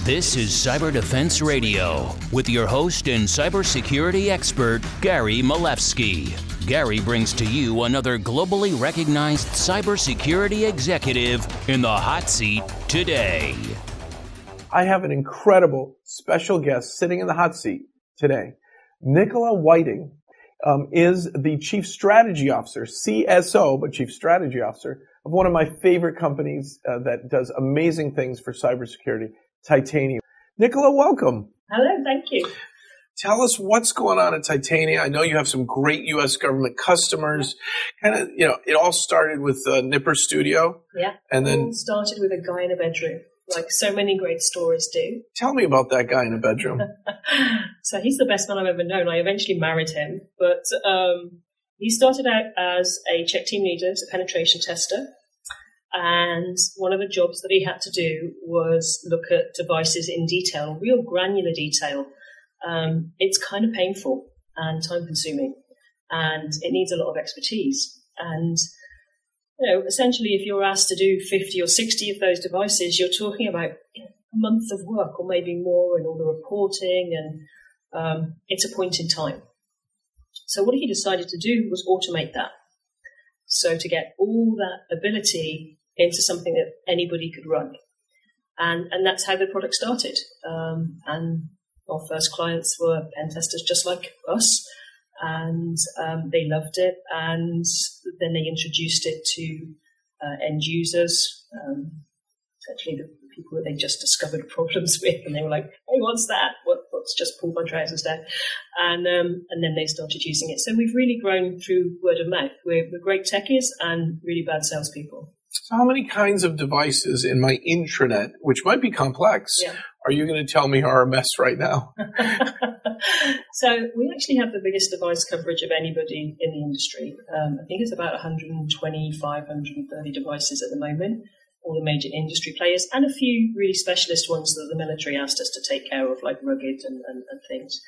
This is Cyber Defense Radio with your host and cybersecurity expert, Gary Malevsky. Gary brings to you another globally recognized cybersecurity executive in the hot seat today. I have an incredible special guest sitting in the hot seat today. Nicola Whiting is the Chief Strategy Officer, CSO, but Chief Strategy Officer of one of my favorite companies that does amazing things for cybersecurity, Titanium. Nicola, welcome. Hello, thank you. Tell us what's going on at Titanium. I know you have some great U.S. government customers. It all started with Nipper Studio. Yeah, and then it all started with a guy in a bedroom, like so many great stories do. Tell me about that guy in a bedroom. So he's the best man I've ever known. I eventually married him, but he started out as a check team leader, as a penetration tester. And one of the jobs that he had to do was look at devices in detail, real granular detail. It's kind of painful and time-consuming, and it needs a lot of expertise. And essentially, if you're asked to do 50 or 60 of those devices, you're talking about a month of work or maybe more, and all the reporting, and it's a point in time. So what he decided to do was automate that. So to get all that ability into something that anybody could run. And that's how the product started. And our first clients were pen testers just like us, and they loved it. And then they introduced it to end users, essentially the people that they just discovered problems with, and they were like, "Hey, what's that? What's just pulled my trousers down?" And then they started using it. So we've really grown through word of mouth. We're great techies and really bad salespeople. So how many kinds of devices in my intranet, which might be complex, are you going to tell me are a mess right now? So we actually have the biggest device coverage of anybody in the industry. I think it's about 125, 130 devices at the moment, all the major industry players, and a few really specialist ones that the military asked us to take care of, like Rugged and things.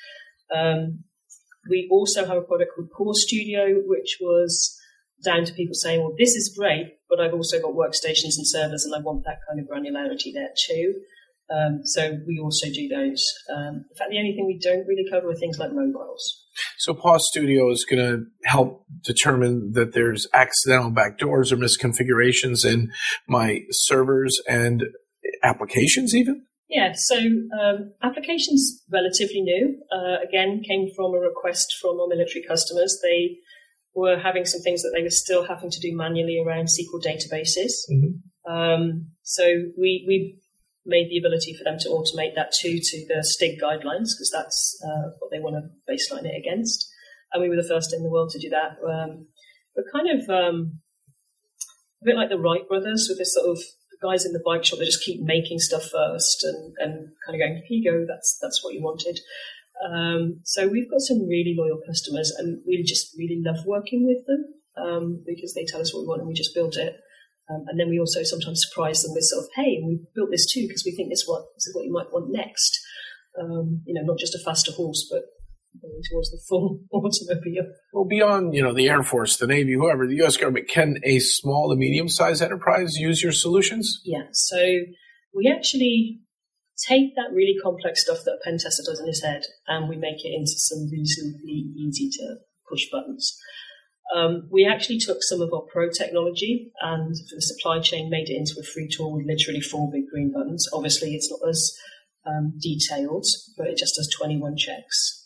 We also have a product called Pause Studio, which was down to people saying, well, this is great, but I've also got workstations and servers, and I want that kind of granularity there too. So we also do those. In fact, the only thing we don't really cover are things like mobiles. So Pause Studio is going to help determine that there's accidental backdoors or misconfigurations in my servers and applications even? Yeah, so applications relatively new. Again, came from a request from our military customers. They were having some things that they were still having to do manually around SQL databases. Mm-hmm. So we made the ability for them to automate that too to the STIG guidelines, because that's what they want to baseline it against. And we were the first in the world to do that. But kind of a bit like the Wright brothers, with this sort of guys in the bike shop that just keep making stuff first and kind of going, here you go, that's what you wanted. So we've got some really loyal customers, and we just really love working with them because they tell us what we want and we just build it. And then we also sometimes surprise them with sort of, hey, we built this too because we think this is what you might want next. Not just a faster horse, but going towards the full automobile. Well, beyond, the Air Force, the Navy, whoever, the U.S. government, can a small to medium-sized enterprise use your solutions? Yeah. So we actually take that really complex stuff that a pen tester does in his head, and we make it into some reasonably easy to push buttons. We actually took some of our pro technology and for the supply chain made it into a free tool with literally 4 big green buttons. Obviously, it's not as detailed, but it just does 21 checks.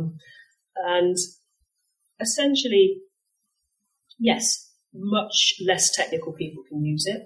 And essentially, yes, much less technical people can use it.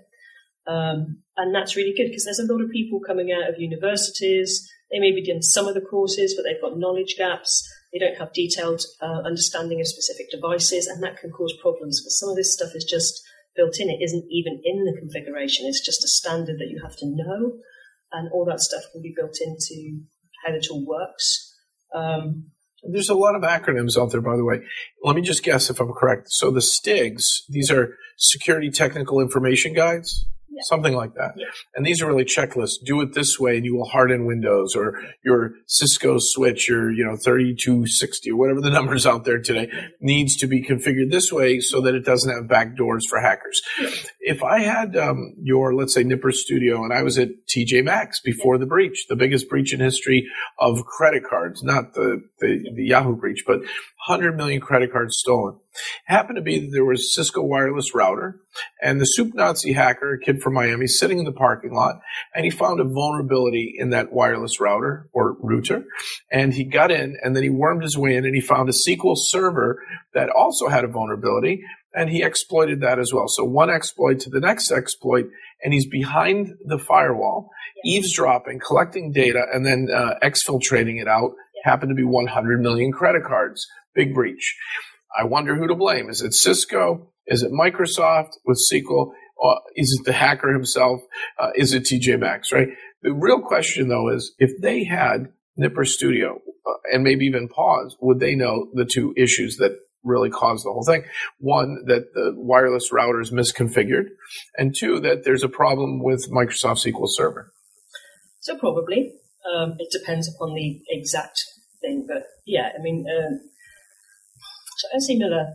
And that's really good because there's a lot of people coming out of universities. They may be doing some of the courses, but they've got knowledge gaps. They don't have detailed understanding of specific devices, and that can cause problems because some of this stuff is just built in. It isn't even in the configuration. It's just a standard that you have to know, and all that stuff can be built into how the tool works. There's a lot of acronyms out there, by the way. Let me just guess if I'm correct. So the STIGs, these are Security Technical Information Guides? something like that. Yeah. And these are really checklists. Do it this way and you will harden Windows, or your Cisco switch, your 3260 or whatever the numbers out there today needs to be configured this way so that it doesn't have backdoors for hackers. Yeah. If I had your, let's say, Nipper Studio, and I was at TJ Maxx before the breach, the biggest breach in history of credit cards, not the Yahoo breach, but 100 million credit cards stolen. Happened to be that there was a Cisco wireless router, and the Soup Nazi hacker, a kid from Miami, sitting in the parking lot, and he found a vulnerability in that wireless router or router, and he got in, and then he wormed his way in, and he found a SQL server that also had a vulnerability, and he exploited that as well. So one exploit to the next exploit, and he's behind the firewall, eavesdropping, collecting data, and then exfiltrating it out. Happened to be 100 million credit cards. Big breach. I wonder who to blame. Is it Cisco? Is it Microsoft with SQL? Is it the hacker himself? Is it TJ Maxx, right? The real question, though, is if they had Nipper Studio and maybe even Pause, would they know the two issues that really caused the whole thing? One, that the wireless router is misconfigured, and two, that there's a problem with Microsoft SQL Server. So probably. It depends upon the exact thing. But yeah, I mean, so S.E. Miller,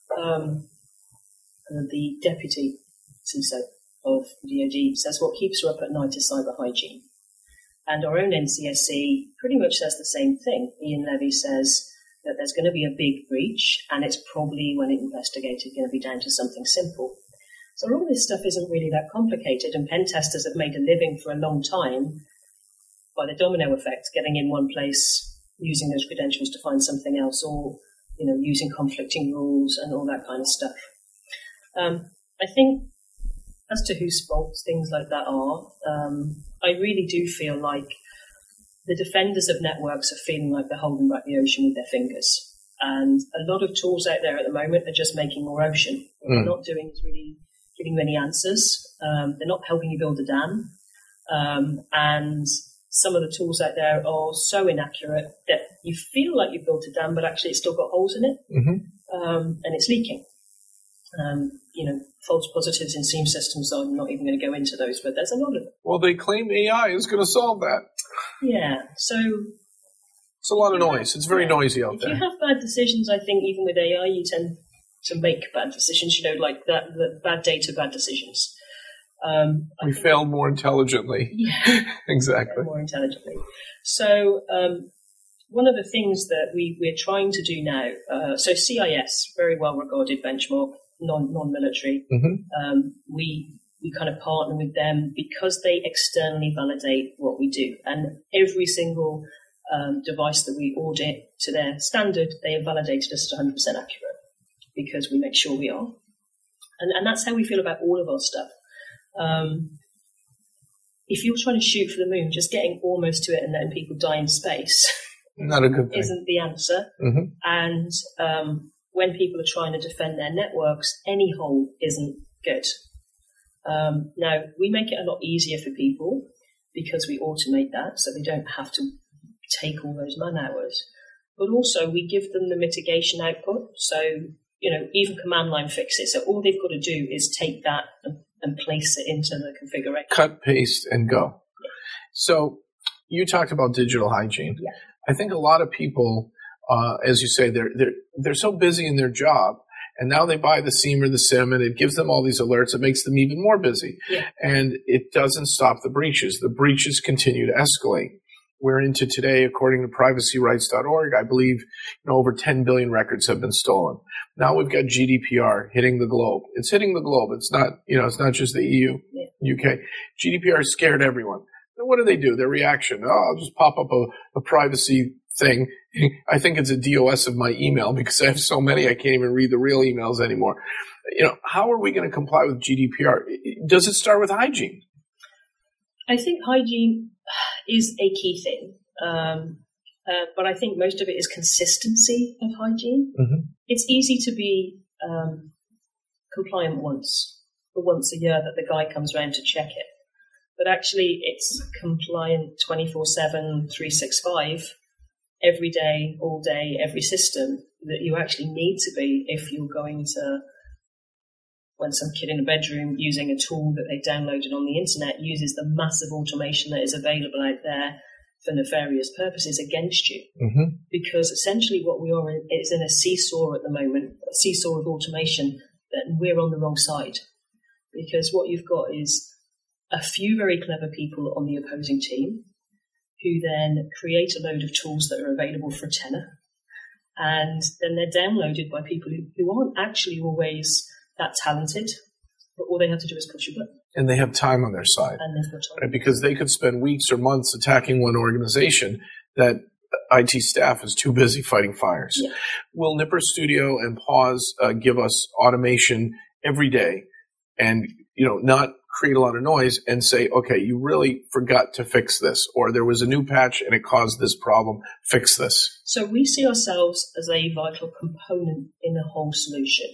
the deputy CISO of DoD, says what keeps her up at night is cyber hygiene. And our own NCSC pretty much says the same thing. Ian Levy says that there's going to be a big breach, and it's probably, when investigated, going to be down to something simple. So all this stuff isn't really that complicated, and pen testers have made a living for a long time by the domino effect, getting in one place, using those credentials to find something else, or using conflicting rules and all that kind of stuff. I think as to whose faults things like that are, I really do feel like the defenders of networks are feeling like they're holding back the ocean with their fingers. And a lot of tools out there at the moment are just making more ocean. What they're not doing is really giving you any answers. They're not helping you build a dam. And some of the tools out there are so inaccurate that you feel like you've built a dam, but actually it's still got holes in it, and it's leaking. False positives in SIEM systems, I'm not even going to go into those, but there's a lot of them. Well, they claim AI is going to solve that. Yeah, so it's a lot of noise. It's very noisy out there. If you have bad decisions, I think even with AI, you tend to make bad decisions, like that, bad data, bad decisions. We failed more intelligently. Yeah, exactly. More intelligently. So one of the things that we're trying to do now, so CIS, very well regarded benchmark, non-military. We kind of partner with them because they externally validate what we do, and every single device that we audit to their standard, they have validated us as 100% accurate because we make sure we are, and that's how we feel about all of our stuff. If you're trying to shoot for the moon, just getting almost to it and letting people die in space not a good thing. Isn't the answer. And when people are trying to defend their networks, any hole isn't good. Now, we make it a lot easier for people because we automate that, so they don't have to take all those man hours. But also, we give them the mitigation output. So, even command line fixes. So all they've got to do is take that and place it into the configuration. Cut, paste, and go. Yeah. So you talked about digital hygiene. Yeah. I think a lot of people, as you say, they're so busy in their job, and now they buy the SIEM or the SIM, and it gives them all these alerts. It makes them even more busy. Yeah. And it doesn't stop the breaches. The breaches continue to escalate. We're into today, according to privacyrights.org, I believe over 10 billion records have been stolen. Now we've got GDPR hitting the globe. It's hitting the globe. It's not, it's not just the EU, UK. GDPR scared everyone. What do? Their reaction, I'll just pop up a privacy thing. I think it's a DOS of my email because I have so many I can't even read the real emails anymore. How are we going to comply with GDPR? Does it start with hygiene? I think hygiene is a key thing, but I think most of it is consistency of hygiene. It's easy to be compliant once a year that the guy comes around to check it. But actually, it's compliant 24/7, 365, every day, all day, every system that you actually need to be if you're going to when some kid in a bedroom using a tool that they downloaded on the internet uses the massive automation that is available out there for nefarious purposes against you. Mm-hmm. Because essentially what we are is in a seesaw at the moment, a seesaw of automation, and we're on the wrong side. Because what you've got is a few very clever people on the opposing team who then create a load of tools that are available for a tenner. And then they're downloaded by people who aren't actually always that talented, but all they have to do is push a button. And they have time on their side. And they've got time. Right? Because they could spend weeks or months attacking one organization that IT staff is too busy fighting fires. Yeah. Will Nipper Studio and Pause give us automation every day and, not create a lot of noise and say, okay, you really forgot to fix this, or there was a new patch and it caused this problem, fix this? So we see ourselves as a vital component in the whole solution.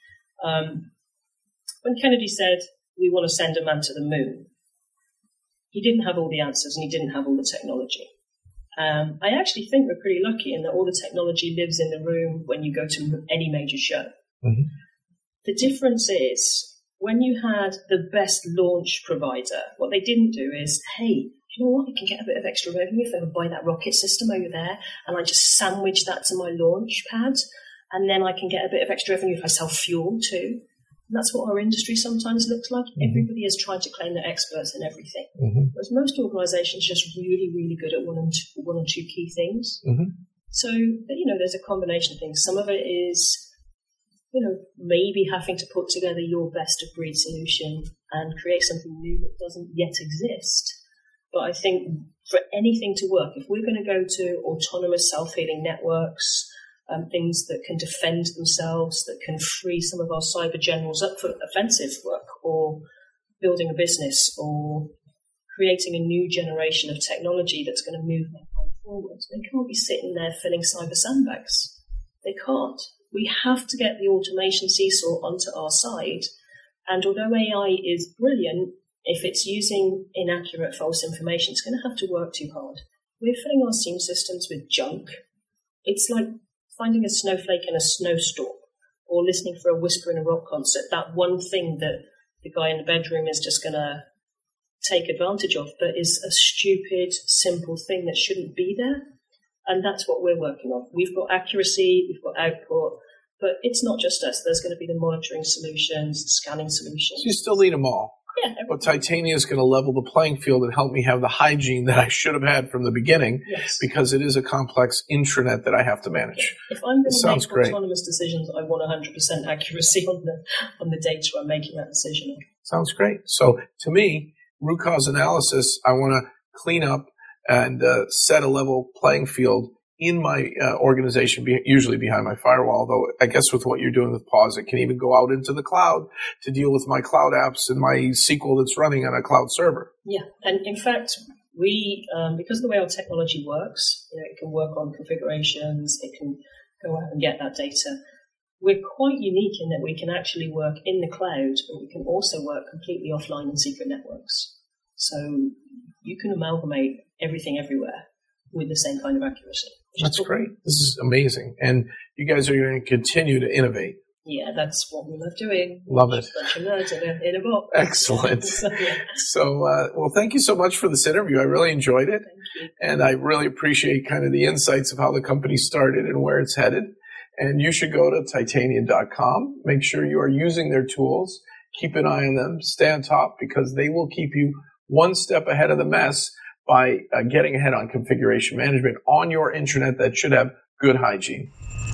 When Kennedy said, we want to send a man to the moon, he didn't have all the answers and he didn't have all the technology. I actually think we're pretty lucky in that all the technology lives in the room when you go to any major show. Mm-hmm. The difference is, when you had the best launch provider, what they didn't do is, hey, you know what, I can get a bit of extra revenue if I buy that rocket system over there, and I just sandwich that to my launch pad, and then I can get a bit of extra revenue if I sell fuel too. And that's what our industry sometimes looks like. Mm-hmm. Everybody is trying to claim they're experts in everything. Mm-hmm. Whereas most organizations are just really, really good at one or two key things. Mm-hmm. So, there's a combination of things. Some of it is, maybe having to put together your best of breed solution and create something new that doesn't yet exist. But I think for anything to work, if we're going to go to autonomous self-healing networks, things that can defend themselves, that can free some of our cyber generals up for offensive work, or building a business, or creating a new generation of technology that's going to move mankind forward, they can't be sitting there filling cyber sandbags. They can't. We have to get the automation seesaw onto our side. And although AI is brilliant, if it's using inaccurate, false information, it's going to have to work too hard. We're filling our SIEM systems with junk. It's like finding a snowflake in a snowstorm, or listening for a whisper in a rock concert, that one thing that the guy in the bedroom is just going to take advantage of, but is a stupid, simple thing that shouldn't be there. And that's what we're working on. We've got accuracy, we've got output, but it's not just us. There's going to be the monitoring solutions, the scanning solutions. So you still need them all. Yeah. But Titania is going to level the playing field and help me have the hygiene that I should have had from the beginning, yes, because it is a complex intranet that I have to manage. If I'm going to make great. Autonomous decisions, I want 100% accuracy on the data I'm making that decision on. Sounds great. So to me, root cause analysis, I want to clean up and set a level playing field in my organization, usually behind my firewall, though I guess with what you're doing with Pause, it can even go out into the cloud to deal with my cloud apps and my SQL that's running on a cloud server. Yeah, and in fact, we, because of the way our technology works, it can work on configurations, it can go out and get that data. We're quite unique in that we can actually work in the cloud, but we can also work completely offline in secret networks. So you can amalgamate everything everywhere with the same kind of accuracy. That's great. This is amazing. And you guys are going to continue to innovate. Yeah, that's what we love doing. Love it. Bunch of nerds in a box. Excellent. So, well, thank you so much for this interview. I really enjoyed it. Thank you. And I really appreciate kind of the insights of how the company started and where it's headed. And you should go to Titania.com. Make sure you are using their tools. Keep an eye on them. Stay on top, because they will keep you one step ahead of the mess by getting ahead on configuration management on your intranet that should have good hygiene.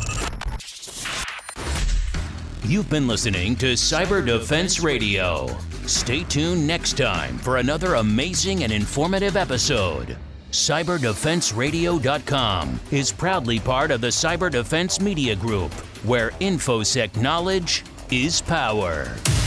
You've been listening to Cyber Defense Radio. Stay tuned next time for another amazing and informative episode. CyberDefenseRadio.com is proudly part of the Cyber Defense Media Group, where InfoSec knowledge is power.